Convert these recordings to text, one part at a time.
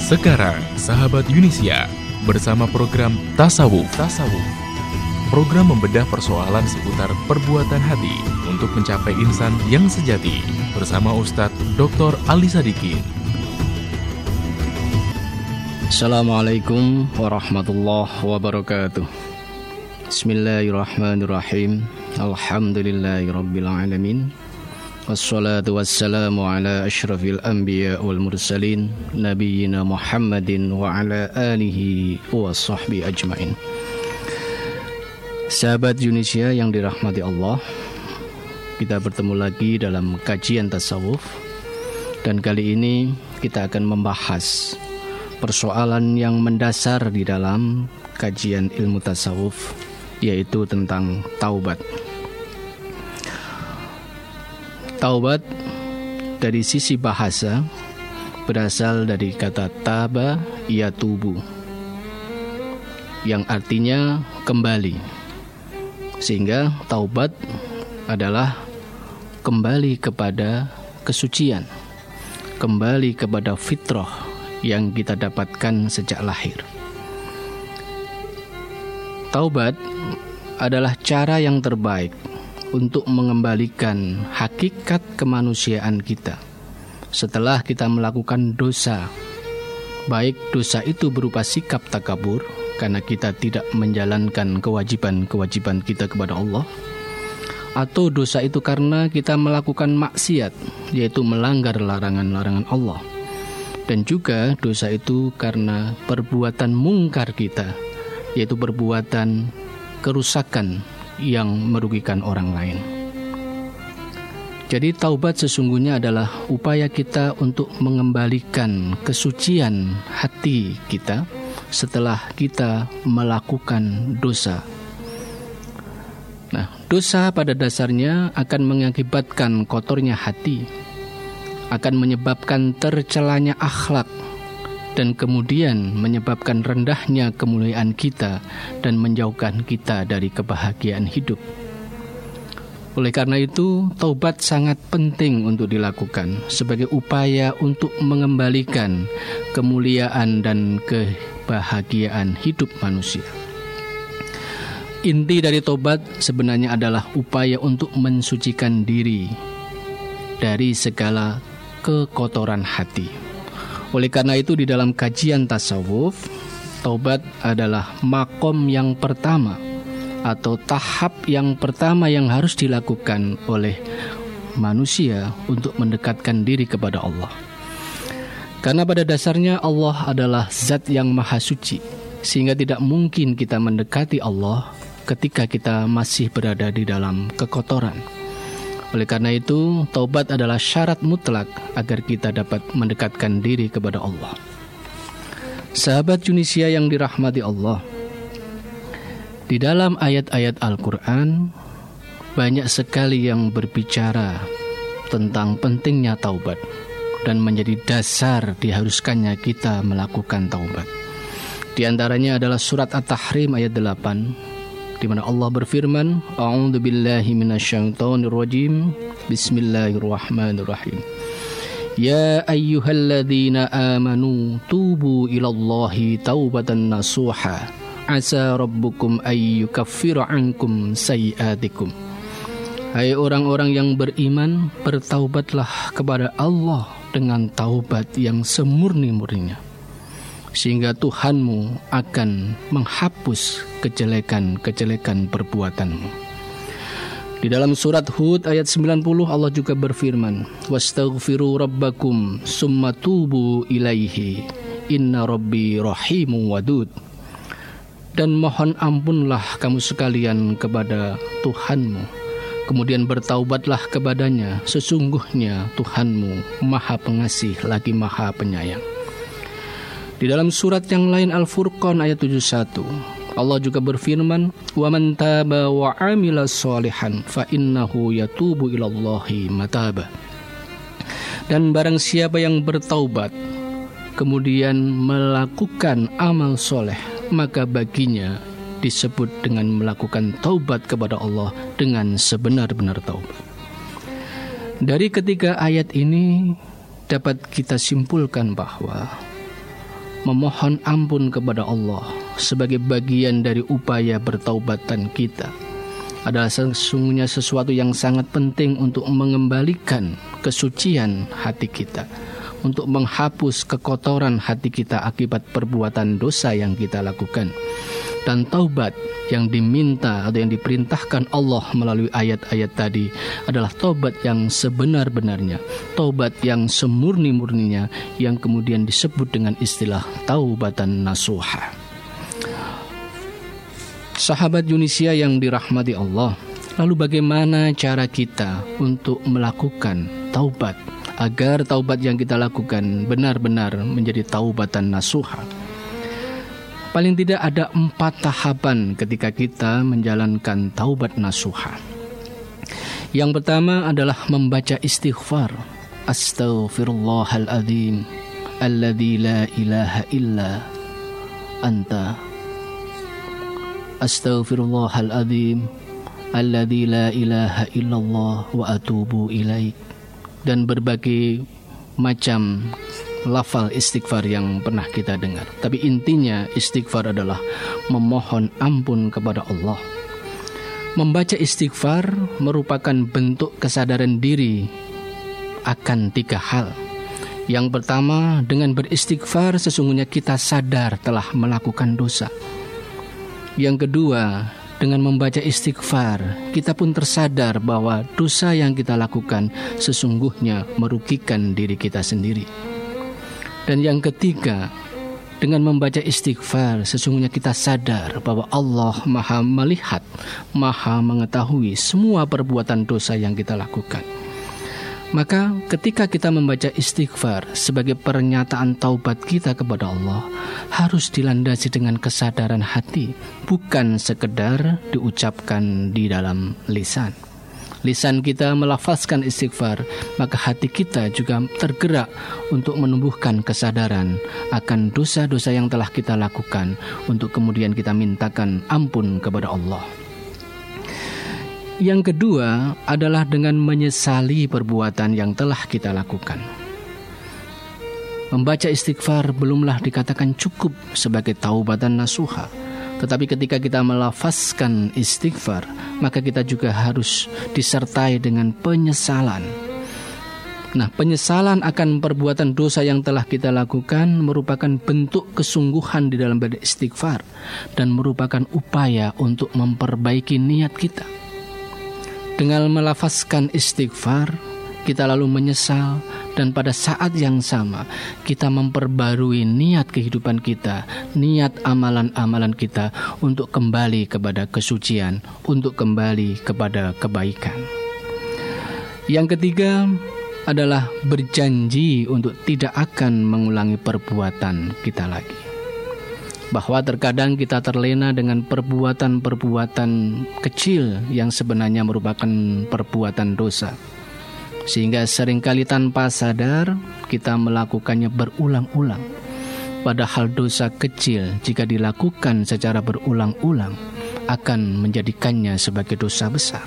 Sekarang, sahabat Yunisia, bersama program Tasawuf. Program membedah persoalan seputar perbuatan hati untuk mencapai insan yang sejati. Bersama Ustadz Dr. Ali Sadikin. Assalamualaikum warahmatullahi wabarakatuh. Bismillahirrahmanirrahim. Alhamdulillahirabbil alamin. Wassalatu wassalamu ala asyrafil anbiya wal mursalin nabiyyina Muhammadin wa ala alihi wa sahbihi ajmain. Sahabat Yunisia yang dirahmati Allah, kita bertemu lagi dalam kajian tasawuf. Dan kali ini kita akan membahas persoalan yang mendasar di dalam kajian ilmu tasawuf, yaitu tentang taubat. Taubat dari sisi bahasa berasal dari kata taba yatubu, yang artinya kembali. Sehingga taubat adalah kembali kepada kesucian, kembali kepada fitrah yang kita dapatkan sejak lahir. Taubat adalah cara yang terbaik untuk mengembalikan hakikat kemanusiaan kita setelah kita melakukan dosa. Baik dosa itu berupa sikap takabur karena kita tidak menjalankan kewajiban-kewajiban kita kepada Allah, atau dosa itu karena kita melakukan maksiat, yaitu melanggar larangan-larangan Allah. Dan juga dosa itu karena perbuatan mungkar kita, yaitu perbuatan kerusakan yang merugikan orang lain. Jadi taubat sesungguhnya adalah upaya kita untuk mengembalikan kesucian hati kita setelah kita melakukan dosa. Nah, dosa pada dasarnya akan mengakibatkan kotornya hati, akan menyebabkan tercelanya akhlak, dan kemudian menyebabkan rendahnya kemuliaan kita dan menjauhkan kita dari kebahagiaan hidup. Oleh karena itu, taubat sangat penting untuk dilakukan sebagai upaya untuk mengembalikan kemuliaan dan kebahagiaan hidup manusia. Inti dari taubat sebenarnya adalah upaya untuk mensucikan diri dari segala kekotoran hati. Oleh karena itu di dalam kajian tasawuf, taubat adalah makom yang pertama atau tahap yang pertama yang harus dilakukan oleh manusia untuk mendekatkan diri kepada Allah. Karena pada dasarnya Allah adalah zat yang maha suci, sehingga tidak mungkin kita mendekati Allah ketika kita masih berada di dalam kekotoran. Oleh karena itu, taubat adalah syarat mutlak agar kita dapat mendekatkan diri kepada Allah. Sahabat Yunisia yang dirahmati Allah, di dalam ayat-ayat Al-Quran banyak sekali yang berbicara tentang pentingnya taubat dan menjadi dasar diharuskannya kita melakukan taubat. Di antaranya adalah surat At-Tahrim ayat 8, di mana Allah berfirman, A'udzu billahi minasyaitonir rajim. Bismillahirrahmanirrahim. Ya ayyuhalladzina amanu tubu ilallahi taubatan nasuha. Asa rabbukum ayyukaffira ankum sayiatikum. Hai orang-orang yang beriman, bertaubatlah kepada Allah dengan taubat yang semurni-murninya, sehingga Tuhanmu akan menghapus kejelekan-kejelekan perbuatanmu. Di dalam surat Hud ayat 90 Allah juga berfirman, wastaghfiru rabbakum summa tubu ilaihi inna rabbi rahimun wadud. Dan mohon ampunlah kamu sekalian kepada Tuhanmu, kemudian bertaubatlah kepadanya, sesungguhnya Tuhanmu maha pengasih lagi maha penyayang. Di dalam surat yang lain Al-Furqan ayat 71 Allah juga berfirman, wa man taba wa amila sholihan fa innahu yatubu ilallahi mataba. Dan barang siapa yang bertaubat kemudian melakukan amal soleh, maka baginya disebut dengan melakukan taubat kepada Allah dengan sebenar-benar taubat. Dari ketiga ayat ini dapat kita simpulkan bahwa memohon ampun kepada Allah sebagai bagian dari upaya bertaubatan kita adalah sesungguhnya sesuatu yang sangat penting untuk mengembalikan kesucian hati kita, untuk menghapus kekotoran hati kita akibat perbuatan dosa yang kita lakukan. Dan taubat yang diminta atau yang diperintahkan Allah melalui ayat-ayat tadi adalah taubat yang sebenar-benarnya, taubat yang semurni-murninya, yang kemudian disebut dengan istilah taubatan nasuha. Sahabat Yunisia yang dirahmati Allah, lalu bagaimana cara kita untuk melakukan taubat agar taubat yang kita lakukan benar-benar menjadi taubatan nasuha? Paling tidak ada 4 tahapan ketika kita menjalankan taubat nasuha. Yang pertama adalah membaca istighfar. Astaghfirullahaladzim alladzi la ilaha illa anta. Astaghfirullahaladzim alladzi la ilaha illallah wa atubu ilaik. Dan berbagai macam lafal istighfar yang pernah kita dengar. Tapi intinya istighfar adalah memohon ampun kepada Allah. Membaca istighfar merupakan bentuk kesadaran diri akan 3 hal. Yang pertama, dengan beristighfar sesungguhnya kita sadar telah melakukan dosa. Yang kedua, dengan membaca istighfar kita pun tersadar bahwa dosa yang kita lakukan sesungguhnya merugikan diri kita sendiri. Dan yang ketiga, dengan membaca istighfar sesungguhnya kita sadar bahwa Allah Maha melihat, Maha mengetahui semua perbuatan dosa yang kita lakukan. Maka ketika kita membaca istighfar sebagai pernyataan taubat kita kepada Allah, harus dilandasi dengan kesadaran hati, bukan sekedar diucapkan di dalam lisan. Lisan kita melafazkan istighfar, maka hati kita juga tergerak untuk menumbuhkan kesadaran akan dosa-dosa yang telah kita lakukan, untuk kemudian kita mintakan ampun kepada Allah. Yang kedua adalah dengan menyesali perbuatan yang telah kita lakukan. Membaca istighfar belumlah dikatakan cukup sebagai taubatan nasuha. Tetapi ketika kita melafazkan istighfar, maka kita juga harus disertai dengan penyesalan. Nah, penyesalan akan perbuatan dosa yang telah kita lakukan merupakan bentuk kesungguhan di dalam beristighfar dan merupakan upaya untuk memperbaiki niat kita. Dengan melafazkan istighfar, kita lalu menyesal, dan pada saat yang sama kita memperbarui niat kehidupan kita, niat amalan-amalan kita untuk kembali kepada kesucian, untuk kembali kepada kebaikan. Yang ketiga adalah berjanji untuk tidak akan mengulangi perbuatan kita lagi. Bahwa terkadang kita terlena dengan perbuatan-perbuatan kecil yang sebenarnya merupakan perbuatan dosa, sehingga seringkali tanpa sadar kita melakukannya berulang-ulang. Padahal dosa kecil jika dilakukan secara berulang-ulang akan menjadikannya sebagai dosa besar.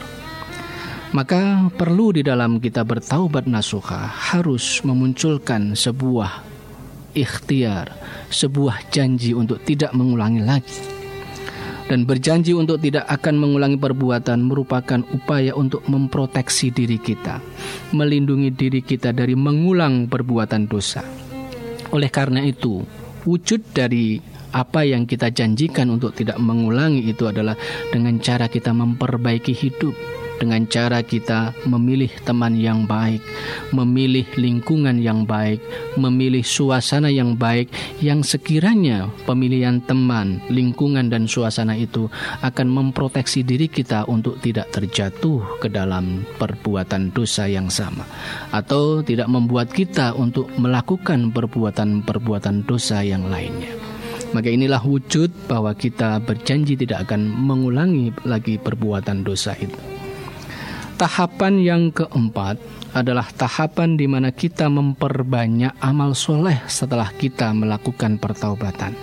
Maka perlu di dalam kita bertaubat nasuha harus memunculkan sebuah ikhtiar, sebuah janji untuk tidak mengulangi lagi. Dan berjanji untuk tidak akan mengulangi perbuatan merupakan upaya untuk memproteksi diri kita, melindungi diri kita dari mengulang perbuatan dosa. Oleh karena itu, wujud dari apa yang kita janjikan untuk tidak mengulangi itu adalah dengan cara kita memperbaiki hidup, dengan cara kita memilih teman yang baik, memilih lingkungan yang baik, memilih suasana yang baik, yang sekiranya pemilihan teman, lingkungan dan suasana itu akan memproteksi diri kita untuk tidak terjatuh ke dalam perbuatan dosa yang sama, atau tidak membuat kita untuk melakukan perbuatan-perbuatan dosa yang lainnya. Maka inilah wujud bahwa kita berjanji tidak akan mengulangi lagi perbuatan dosa itu. Tahapan yang keempat adalah tahapan di mana kita memperbanyak amal soleh setelah kita melakukan pertaubatan.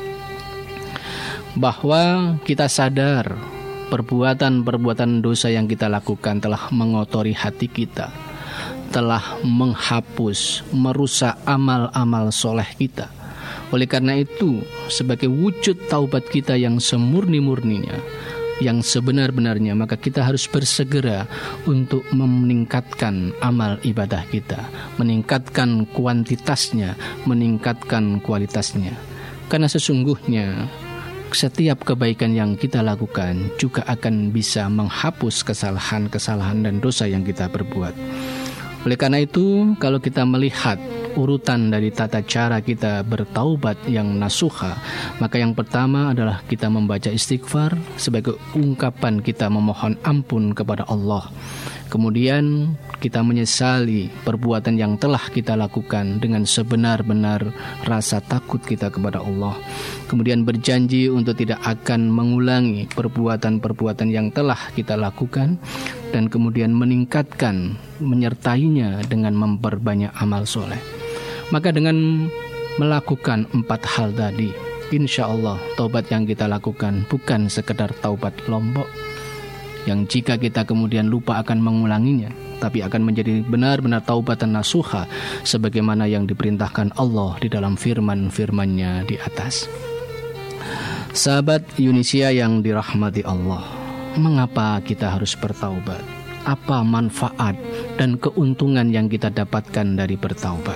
Bahwa kita sadar perbuatan-perbuatan dosa yang kita lakukan telah mengotori hati kita, telah menghapus, merusak amal-amal soleh kita. Oleh karena itu, sebagai wujud taubat kita yang semurni-murninya, yang sebenar-benarnya, maka kita harus bersegera untuk meningkatkan amal ibadah kita, meningkatkan kuantitasnya, meningkatkan kualitasnya. Karena sesungguhnya setiap kebaikan yang kita lakukan juga akan bisa menghapus kesalahan-kesalahan dan dosa yang kita perbuat. Oleh karena itu, kalau kita melihat urutan dari tata cara kita bertaubat yang nasuha, maka yang pertama adalah kita membaca istighfar sebagai ungkapan kita memohon ampun kepada Allah. Kemudian kita menyesali perbuatan yang telah kita lakukan dengan sebenar-benar rasa takut kita kepada Allah. Kemudian berjanji untuk tidak akan mengulangi perbuatan-perbuatan yang telah kita lakukan, dan kemudian meningkatkan, menyertainya dengan memperbanyak amal soleh. Maka dengan melakukan 4 hal tadi, insya Allah taubat yang kita lakukan bukan sekedar taubat lombok, yang jika kita kemudian lupa akan mengulanginya, tapi akan menjadi benar-benar taubatan nasuha, sebagaimana yang diperintahkan Allah di dalam firman-firman-Nya di atas. Sahabat Yunisia yang dirahmati Allah, mengapa kita harus bertaubat? Apa manfaat dan keuntungan yang kita dapatkan dari bertaubat?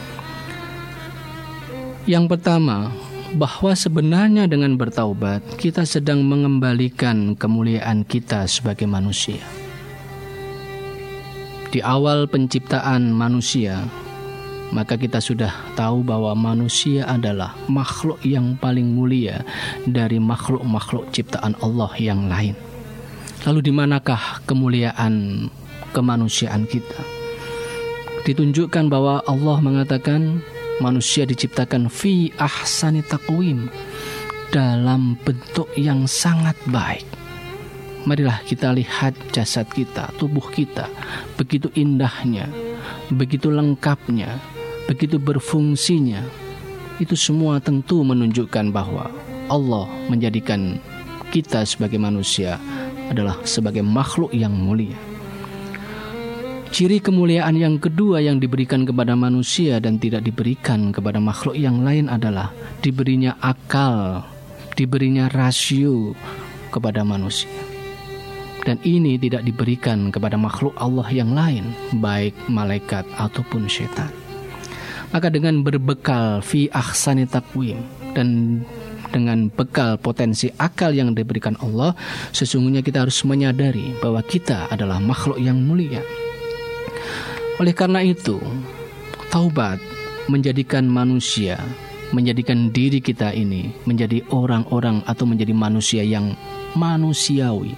Yang pertama, bahwa sebenarnya dengan bertaubat kita sedang mengembalikan kemuliaan kita sebagai manusia. Di awal penciptaan manusia, maka kita sudah tahu bahwa manusia adalah makhluk yang paling mulia dari makhluk-makhluk ciptaan Allah yang lain. Lalu di manakah kemuliaan kemanusiaan kita? Ditunjukkan bahwa Allah mengatakan manusia diciptakan fi ahsani taqwim, dalam bentuk yang sangat baik. Marilah kita lihat jasad kita, tubuh kita, begitu indahnya, begitu lengkapnya, begitu berfungsinya. Itu semua tentu menunjukkan bahwa Allah menjadikan kita sebagai manusia adalah sebagai makhluk yang mulia. Ciri kemuliaan yang kedua yang diberikan kepada manusia dan tidak diberikan kepada makhluk yang lain adalah diberinya akal, diberinya rasio kepada manusia. Dan ini tidak diberikan kepada makhluk Allah yang lain, baik malaikat ataupun syaitan. Maka dengan berbekal fi ahsani taqwim dan dengan bekal potensi akal yang diberikan Allah, sesungguhnya kita harus menyadari bahwa kita adalah makhluk yang mulia. Oleh karena itu, taubat menjadikan manusia, menjadikan diri kita ini menjadi orang-orang atau menjadi manusia yang manusiawi.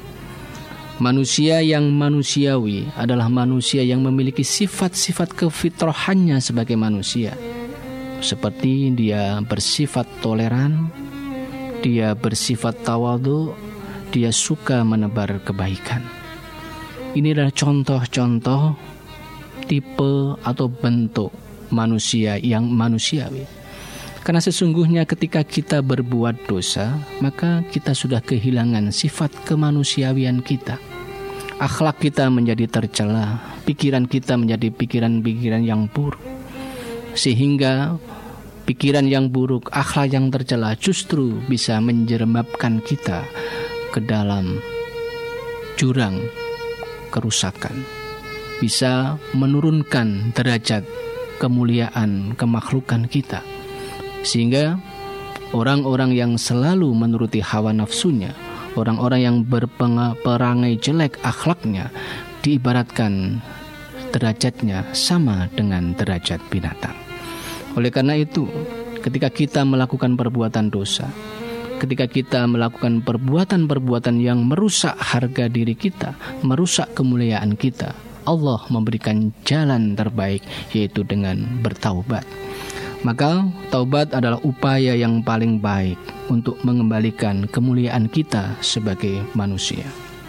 Manusia yang manusiawi adalah manusia yang memiliki sifat-sifat kefitrahannya sebagai manusia. Seperti dia bersifat toleran, dia bersifat tawadhu, dia suka menebar kebaikan. Ini adalah contoh-contoh tipe atau bentuk manusia yang manusiawi. Karena sesungguhnya ketika kita berbuat dosa, maka kita sudah kehilangan sifat kemanusiawian kita. Akhlak kita menjadi tercela, pikiran kita menjadi pikiran-pikiran yang buruk. Sehingga pikiran yang buruk, akhlak yang tercela justru bisa menjerembabkan kita ke dalam jurang kerusakan. Bisa menurunkan derajat kemuliaan kemakhlukan kita. Sehingga orang-orang yang selalu menuruti hawa nafsunya, orang-orang yang berperangai jelek akhlaknya, diibaratkan derajatnya sama dengan derajat binatang. Oleh karena itu, ketika kita melakukan perbuatan dosa, ketika kita melakukan perbuatan-perbuatan yang merusak harga diri kita, merusak kemuliaan kita, Allah memberikan jalan terbaik, yaitu dengan bertaubat. Maka taubat adalah upaya yang paling baik untuk mengembalikan kemuliaan kita sebagai manusia.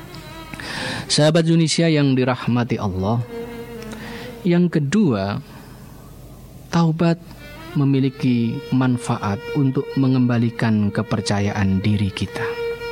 Sahabat Yunisia yang dirahmati Allah, yang kedua, taubat memiliki manfaat untuk mengembalikan kepercayaan diri kita.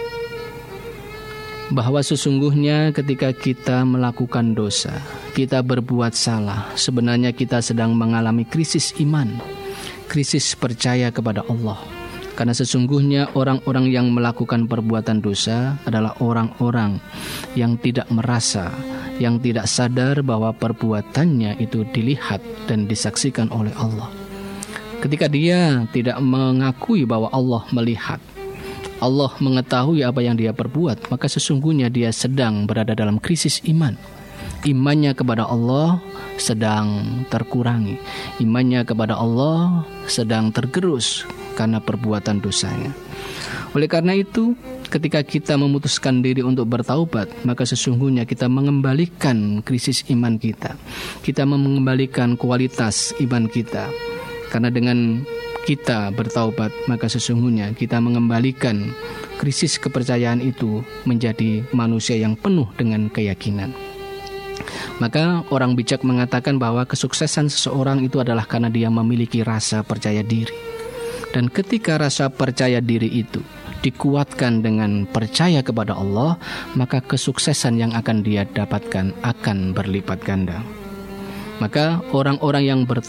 Bahwa sesungguhnya ketika kita melakukan dosa, kita berbuat salah, sebenarnya kita sedang mengalami krisis iman. krisis percaya kepada Allah. Karena sesungguhnya orang-orang yang melakukan perbuatan dosa adalah orang-orang yang tidak merasa, yang tidak sadar bahwa perbuatannya itu dilihat dan disaksikan oleh Allah. Ketika dia tidak mengakui bahwa Allah melihat, Allah mengetahui apa yang dia perbuat, maka sesungguhnya dia sedang berada dalam krisis iman. Imannya kepada Allah sedang terkurangi. Imannya kepada Allah sedang tergerus karena perbuatan dosanya. Oleh karena itu, ketika kita memutuskan diri untuk bertaubat, maka sesungguhnya kita mengembalikan krisis iman kita. Kita mengembalikan kualitas iman kita. Karena dengan kita bertaubat, maka sesungguhnya kita mengembalikan krisis kepercayaan itu menjadi manusia yang penuh dengan keyakinan. Maka orang bijak mengatakan bahwa kesuksesan seseorang itu adalah karena dia memiliki rasa percaya diri. Dan ketika rasa percaya diri itu dikuatkan dengan percaya kepada Allah, maka kesuksesan yang akan dia dapatkan akan berlipat ganda. Maka orang-orang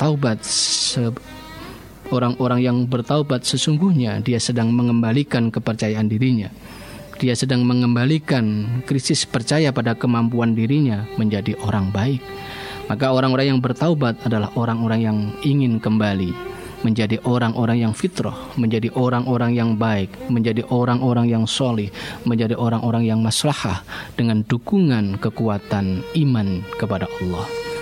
yang bertaubat sesungguhnya dia sedang mengembalikan kepercayaan dirinya. Dia sedang mengembalikan krisis percaya pada kemampuan dirinya menjadi orang baik. Maka orang-orang yang bertaubat adalah orang-orang yang ingin kembali menjadi orang-orang yang fitrah, menjadi orang-orang yang baik, menjadi orang-orang yang solih, menjadi orang-orang yang maslahah dengan dukungan kekuatan iman kepada Allah.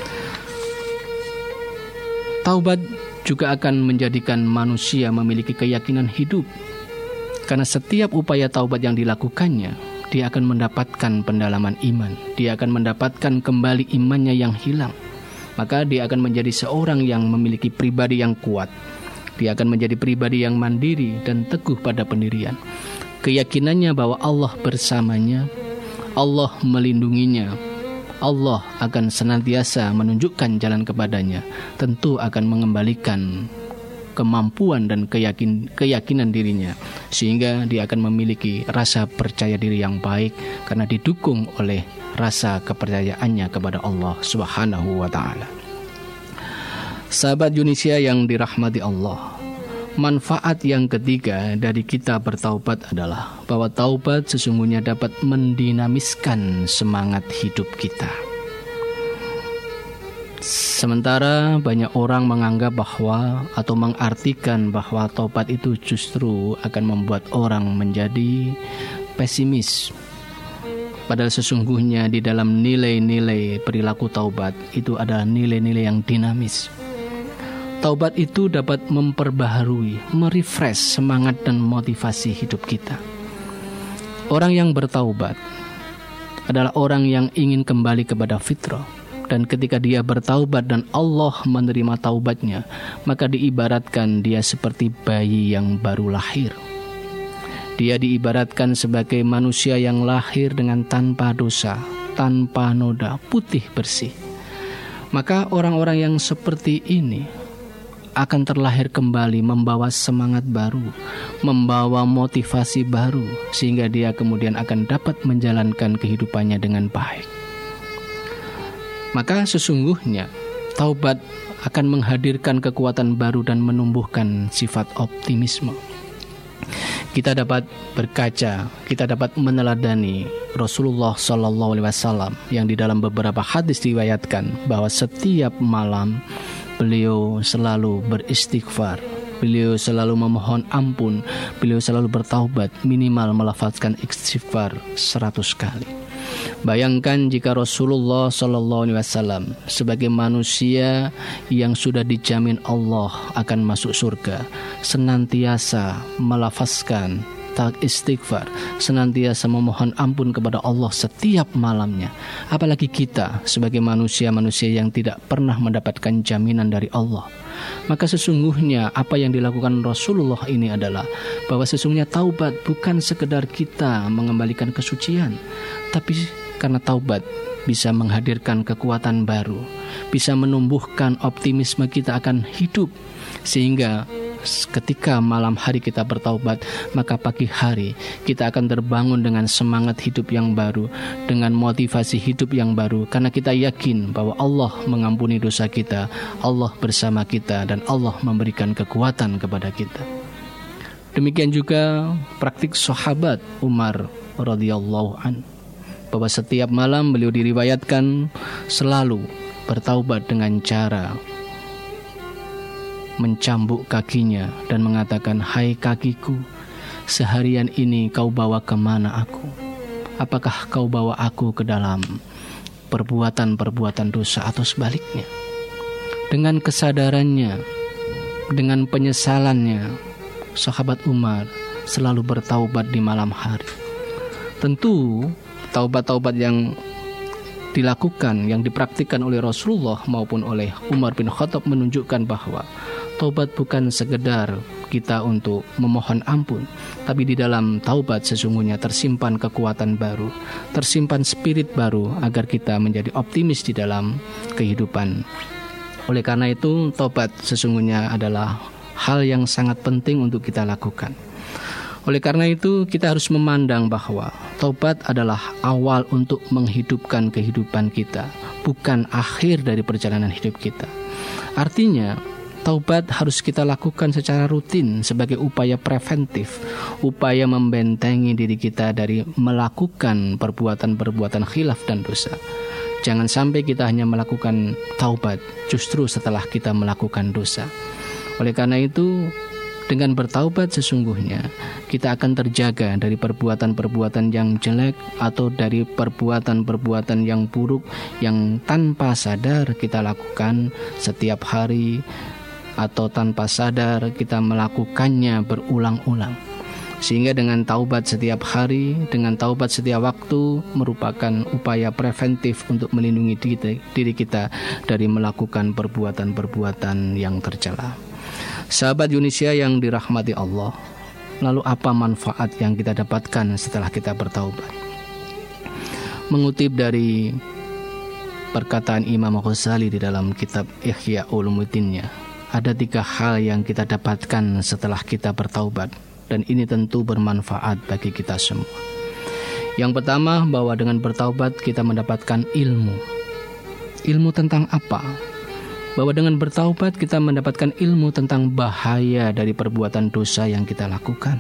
Taubat juga akan menjadikan manusia memiliki keyakinan hidup. Karena setiap upaya taubat yang dilakukannya, dia akan mendapatkan pendalaman iman. Dia akan mendapatkan kembali imannya yang hilang. Maka dia akan menjadi seorang yang memiliki pribadi yang kuat. Dia akan menjadi pribadi yang mandiri dan teguh pada pendirian. Keyakinannya bahwa Allah bersamanya, Allah melindunginya, Allah akan senantiasa menunjukkan jalan kepadanya, tentu akan mengembalikan kemampuan dan keyakinan dirinya, sehingga dia akan memiliki rasa percaya diri yang baik karena didukung oleh rasa kepercayaannya kepada Allah Subhanahu wa ta'ala. Sahabat Yunisia yang dirahmati Allah, manfaat yang ketiga dari kita bertaubat adalah bahwa taubat sesungguhnya dapat mendinamiskan semangat hidup kita. Sementara banyak orang menganggap bahwa atau mengartikan bahwa taubat itu justru akan membuat orang menjadi pesimis. Padahal sesungguhnya di dalam nilai-nilai perilaku taubat itu adalah nilai-nilai yang dinamis. Taubat itu dapat memperbaharui, merefresh semangat dan motivasi hidup kita. Orang yang bertaubat adalah orang yang ingin kembali kepada fitrah. Dan ketika dia bertaubat dan Allah menerima taubatnya, maka diibaratkan dia seperti bayi yang baru lahir. Dia diibaratkan sebagai manusia yang lahir dengan tanpa dosa, tanpa noda, putih bersih. Maka orang-orang yang seperti ini akan terlahir kembali membawa semangat baru, membawa motivasi baru, sehingga dia kemudian akan dapat menjalankan kehidupannya dengan baik. Maka sesungguhnya taubat akan menghadirkan kekuatan baru dan menumbuhkan sifat optimisme. Kita dapat berkaca, kita dapat meneladani Rasulullah SAW yang di dalam beberapa hadis diriwayatkan bahwa setiap malam beliau selalu beristighfar, beliau selalu memohon ampun, beliau selalu bertaubat, minimal melafazkan istighfar 100 kali. Bayangkan jika Rasulullah SAW sebagai manusia yang sudah dijamin Allah akan masuk surga, senantiasa melafazkan istighfar, senantiasa memohon ampun kepada Allah setiap malamnya. Apalagi kita sebagai manusia-manusia yang tidak pernah mendapatkan jaminan dari Allah. Maka sesungguhnya apa yang dilakukan Rasulullah ini adalah bahwa sesungguhnya taubat bukan sekedar kita mengembalikan kesucian, tapi karena taubat bisa menghadirkan kekuatan baru, bisa menumbuhkan optimisme kita akan hidup, sehingga ketika malam hari kita bertaubat, maka pagi hari kita akan terbangun dengan semangat hidup yang baru, dengan motivasi hidup yang baru, karena kita yakin bahwa Allah mengampuni dosa kita, Allah bersama kita, dan Allah memberikan kekuatan kepada kita. Demikian juga praktik sahabat Umar radhiyallahu an, bahwa setiap malam beliau diriwayatkan selalu bertaubat dengan cara mencambuk kakinya dan mengatakan, "Hai kakiku, seharian ini kau bawa kemana aku? Apakah kau bawa aku ke dalam perbuatan-perbuatan dosa atau sebaliknya?" Dengan kesadarannya, dengan penyesalannya, sahabat Umar selalu bertaubat di malam hari. Tentu taubat-taubat yang dilakukan, yang dipraktikkan oleh Rasulullah maupun oleh Umar bin Khattab menunjukkan bahwa taubat bukan sekedar kita untuk memohon ampun, tapi di dalam taubat sesungguhnya tersimpan kekuatan baru, tersimpan spirit baru agar kita menjadi optimis di dalam kehidupan. Oleh karena itu, taubat sesungguhnya adalah hal yang sangat penting untuk kita lakukan. Oleh karena itu, kita harus memandang bahwa taubat adalah awal untuk menghidupkan kehidupan kita, bukan akhir dari perjalanan hidup kita. Artinya, taubat harus kita lakukan secara rutin sebagai upaya preventif, upaya membentengi diri kita dari melakukan perbuatan-perbuatan khilaf dan dosa. Jangan sampai kita hanya melakukan taubat justru setelah kita melakukan dosa. Oleh karena itu, dengan bertaubat sesungguhnya kita akan terjaga dari perbuatan-perbuatan yang jelek atau dari perbuatan-perbuatan yang buruk yang tanpa sadar kita lakukan setiap hari, atau tanpa sadar kita melakukannya berulang-ulang. Sehingga dengan taubat setiap hari, dengan taubat setiap waktu merupakan upaya preventif untuk melindungi diri kita dari melakukan perbuatan-perbuatan yang tercela. Sahabat Yunisia yang dirahmati Allah, lalu apa manfaat yang kita dapatkan setelah kita bertaubat? Mengutip dari perkataan Imam Ghazali di dalam kitab Ihya Ulumuddinnya, ada 3 hal yang kita dapatkan setelah kita bertaubat, dan ini tentu bermanfaat bagi kita semua. Yang pertama, bahwa dengan bertaubat kita mendapatkan ilmu. Ilmu tentang apa? Bahwa dengan bertaubat kita mendapatkan ilmu tentang bahaya dari perbuatan dosa yang kita lakukan.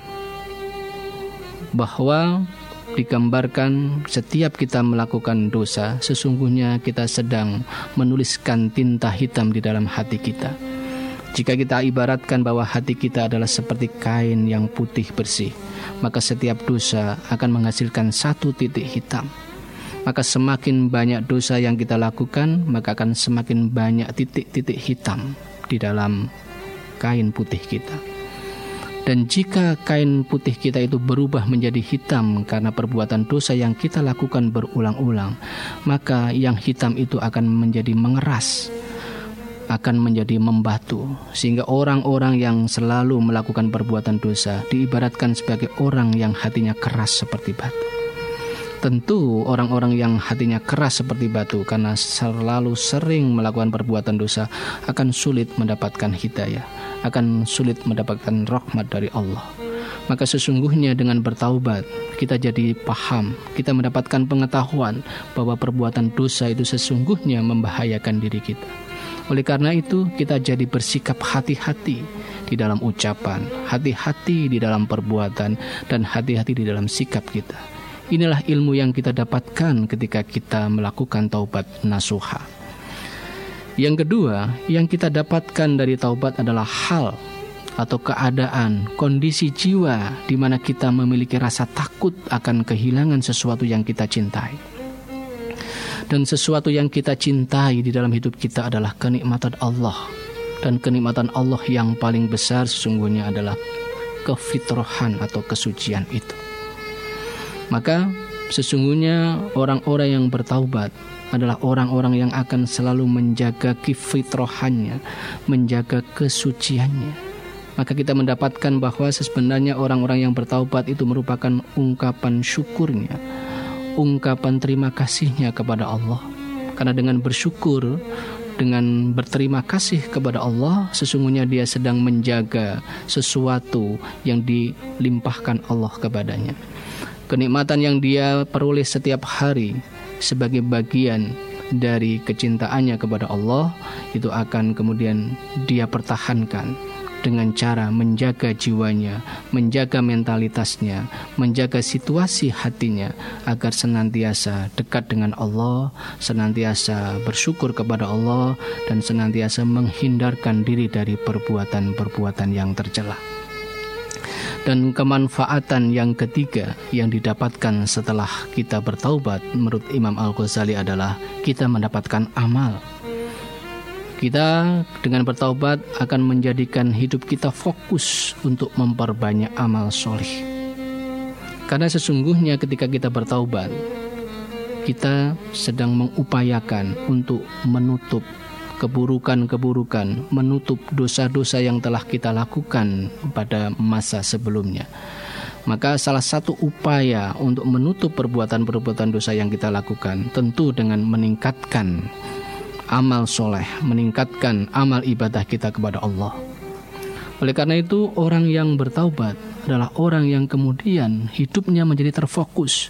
Bahwa digambarkan setiap kita melakukan dosa, sesungguhnya kita sedang menuliskan tinta hitam di dalam hati kita. Jika kita ibaratkan bahwa hati kita adalah seperti kain yang putih bersih, maka setiap dosa akan menghasilkan 1 titik hitam. Maka semakin banyak dosa yang kita lakukan, maka akan semakin banyak titik-titik hitam di dalam kain putih kita. Dan jika kain putih kita itu berubah menjadi hitam karena perbuatan dosa yang kita lakukan berulang-ulang, maka yang hitam itu akan menjadi mengeras, akan menjadi membatu, sehingga orang-orang yang selalu melakukan perbuatan dosa diibaratkan sebagai orang yang hatinya keras seperti batu. Tentu orang-orang yang hatinya keras seperti batu karena selalu sering melakukan perbuatan dosa akan sulit mendapatkan hidayah, akan sulit mendapatkan rahmat dari Allah. Maka sesungguhnya dengan bertaubat kita jadi paham, kita mendapatkan pengetahuan bahwa perbuatan dosa itu sesungguhnya membahayakan diri kita. Oleh karena itu kita jadi bersikap hati-hati di dalam ucapan, hati-hati di dalam perbuatan, dan hati-hati di dalam sikap kita. Inilah ilmu yang kita dapatkan ketika kita melakukan taubat nasuha. Yang kedua, yang kita dapatkan dari taubat adalah hal atau keadaan, kondisi jiwa di mana kita memiliki rasa takut akan kehilangan sesuatu yang kita cintai. Dan sesuatu yang kita cintai di dalam hidup kita adalah kenikmatan Allah. Dan kenikmatan Allah yang paling besar sesungguhnya adalah kefitrahan atau kesucian itu. Maka sesungguhnya orang-orang yang bertaubat adalah orang-orang yang akan selalu menjaga kefitrahannya, menjaga kesuciannya. Maka kita mendapatkan bahwa sebenarnya orang-orang yang bertaubat itu merupakan ungkapan syukurnya, ungkapan terima kasihnya kepada Allah. Karena dengan bersyukur dengan berterima kasih kepada Allah, sesungguhnya dia sedang menjaga sesuatu yang dilimpahkan Allah kepadanya. Kenikmatan yang dia peroleh setiap hari sebagai bagian dari kecintaannya kepada Allah, itu akan kemudian dia pertahankan dengan cara menjaga jiwanya, menjaga mentalitasnya, menjaga situasi hatinya agar senantiasa dekat dengan Allah, senantiasa bersyukur kepada Allah, dan senantiasa menghindarkan diri dari perbuatan-perbuatan yang tercela. Dan kemanfaatan yang ketiga yang didapatkan setelah kita bertaubat menurut Imam Al-Ghazali adalah kita mendapatkan amal. Kita dengan bertaubat akan menjadikan hidup kita fokus untuk memperbanyak amal solih. Karena sesungguhnya ketika kita bertaubat, kita sedang mengupayakan untuk menutup keburukan-keburukan, menutup dosa-dosa yang telah kita lakukan pada masa sebelumnya. Maka salah satu upaya untuk menutup perbuatan-perbuatan dosa yang kita lakukan tentu dengan meningkatkan amal soleh, meningkatkan amal ibadah kita kepada Allah. Oleh karena itu, orang yang bertaubat adalah orang yang kemudian hidupnya menjadi terfokus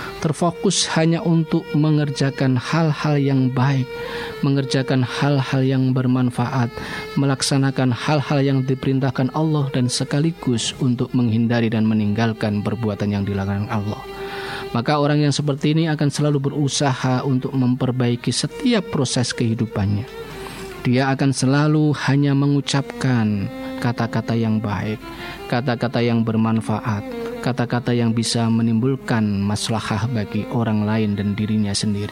hanya untuk mengerjakan hal-hal yang baik, mengerjakan hal-hal yang bermanfaat, melaksanakan hal-hal yang diperintahkan Allah, dan sekaligus untuk menghindari dan meninggalkan perbuatan yang dilarang Allah. Maka orang yang seperti ini akan selalu berusaha untuk memperbaiki setiap proses kehidupannya. Dia akan selalu hanya mengucapkan kata-kata yang baik, kata-kata yang bermanfaat, kata-kata yang bisa menimbulkan maslahah bagi orang lain dan dirinya sendiri.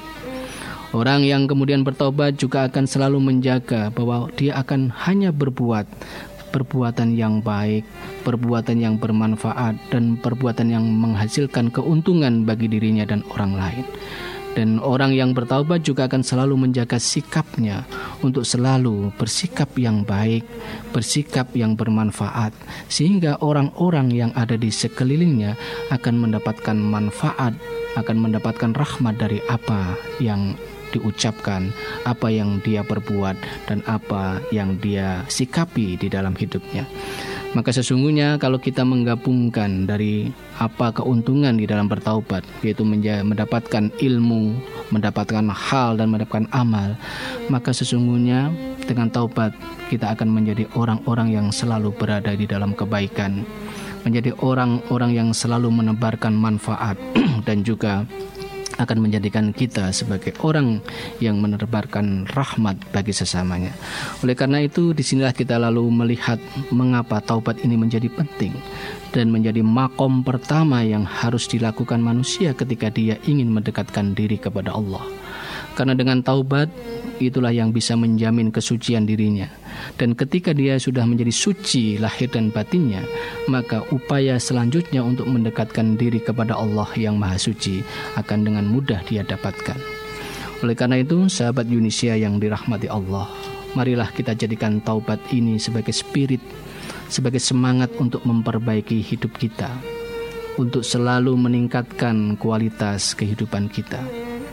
Orang yang kemudian bertobat juga akan selalu menjaga bahwa dia akan hanya berbuat perbuatan yang baik, perbuatan yang bermanfaat, dan perbuatan yang menghasilkan keuntungan bagi dirinya dan orang lain. Dan orang yang bertaubat juga akan selalu menjaga sikapnya untuk selalu bersikap yang baik, bersikap yang bermanfaat, sehingga orang-orang yang ada di sekelilingnya akan mendapatkan manfaat, akan mendapatkan rahmat dari apa yang diucapkan, apa yang dia perbuat, dan apa yang dia sikapi di dalam hidupnya. Maka sesungguhnya kalau kita menggabungkan dari apa keuntungan di dalam bertaubat, yaitu mendapatkan ilmu, mendapatkan hal, dan mendapatkan amal, maka sesungguhnya dengan taubat kita akan menjadi orang-orang yang selalu berada di dalam kebaikan, menjadi orang-orang yang selalu menebarkan manfaat dan juga akan menjadikan kita sebagai orang yang menebarkan rahmat bagi sesamanya. Oleh karena itu, disinilah kita lalu melihat mengapa taubat ini menjadi penting dan menjadi makom pertama yang harus dilakukan manusia ketika dia ingin mendekatkan diri kepada Allah. Karena dengan taubat, itulah yang bisa menjamin kesucian dirinya. Dan ketika dia sudah menjadi suci lahir dan batinnya, maka upaya selanjutnya untuk mendekatkan diri kepada Allah yang Maha Suci akan dengan mudah dia dapatkan. Oleh karena itu, sahabat Yunisia yang dirahmati Allah, marilah kita jadikan taubat ini sebagai spirit, sebagai semangat untuk memperbaiki hidup kita, untuk selalu meningkatkan kualitas kehidupan kita.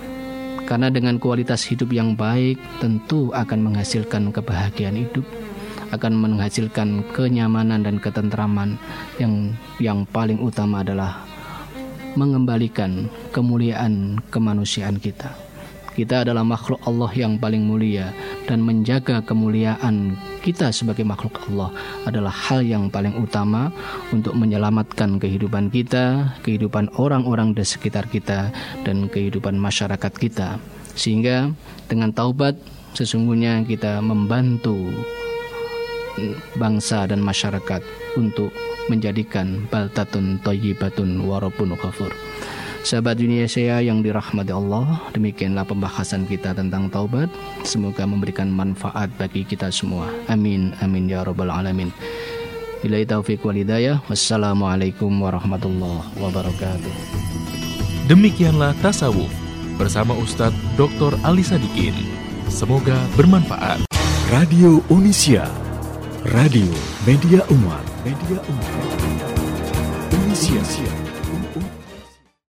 Karena dengan kualitas hidup yang baik tentu akan menghasilkan kebahagiaan hidup, akan menghasilkan kenyamanan dan ketentraman yang paling utama adalah mengembalikan kemuliaan kemanusiaan kita. Kita adalah makhluk Allah yang paling mulia, dan menjaga kemuliaan kita sebagai makhluk Allah adalah hal yang paling utama untuk menyelamatkan kehidupan kita, kehidupan orang-orang di sekitar kita, dan kehidupan masyarakat kita. Sehingga dengan taubat sesungguhnya kita membantu bangsa dan masyarakat untuk menjadikan baldatun thayyibatun wa rabbun ghafur. Sahabat Yunisia yang dirahmati Allah, demikianlah pembahasan kita tentang taubat. Semoga memberikan manfaat bagi kita semua. Amin, amin ya rabbal alamin. Billahi taufiq wal hidayah. Wassalamualaikum warahmatullahi wabarakatuh. Demikianlah Tasawuf bersama Ustadz Dr. Ali Sadikin. Semoga bermanfaat. Radio Unisya, radio media umat, Unisya.